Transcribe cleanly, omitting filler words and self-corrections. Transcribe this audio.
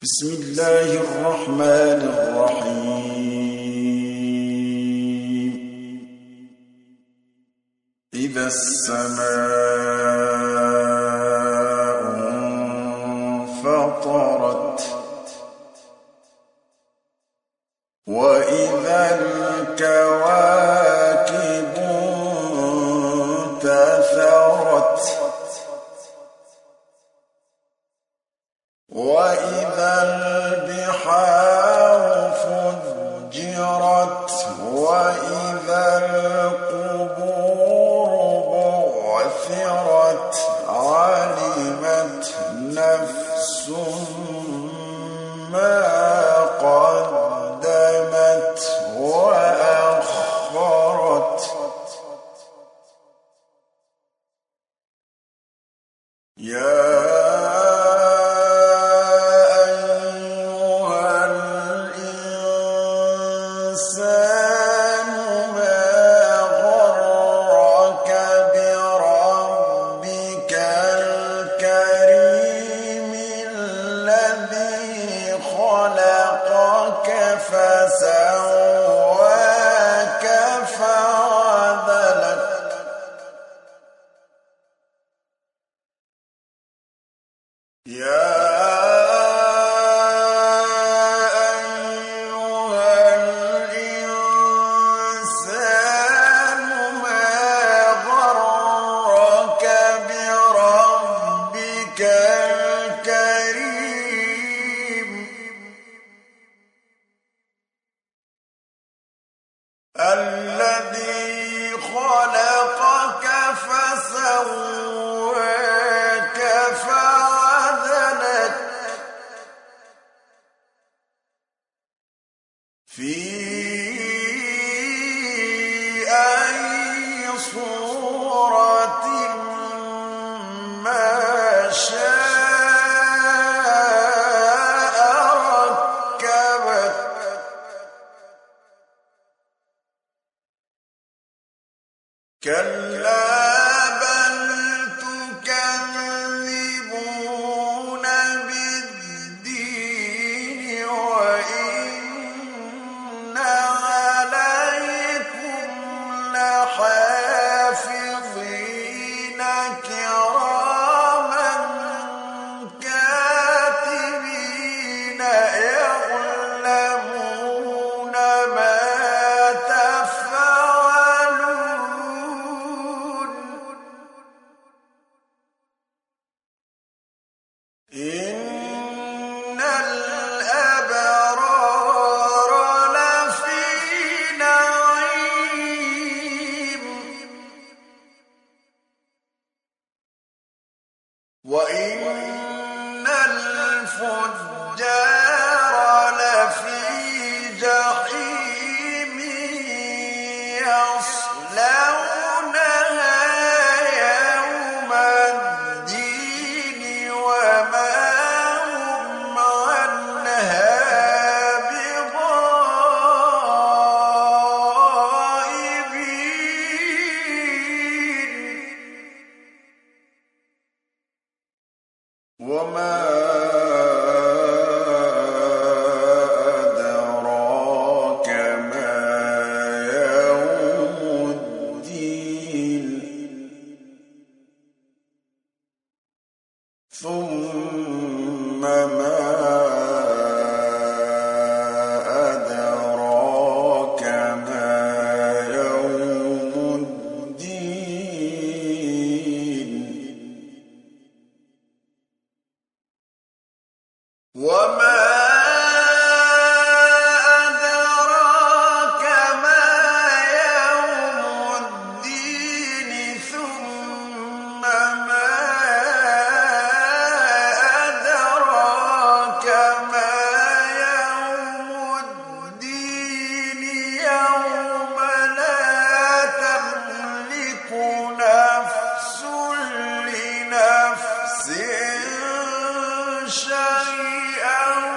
بسم الله الرحمن الرحيم. إذا السماء انفطرت وإذا الكواكب انتثرت وإذا البحار فجرت وإذا القبور بعثرت علمت نفس ما قدمت وأخرت. فسواك فعدلك يا أيها الإنسان ما غرك بربك الكريم الذي خلقك فسواك فعدلك في أي صورة ما شاء ركبك. كلا بل تكذبون بالدين وإن عليكم لحافظين كراما كاتبين يعلمون ما إن الأبرار لفي نعيم وإن الفجار لفي جحيم يصلونها يوم الدين وما هم عنها بغائبين. وما أدراك ما يوم الدين ثم ما أدراك ما يوم الدين وما أدراك ما يوم الدين ثم ما أدراك ما يوم الدين يوم لا تملك نفس لنفس شيئا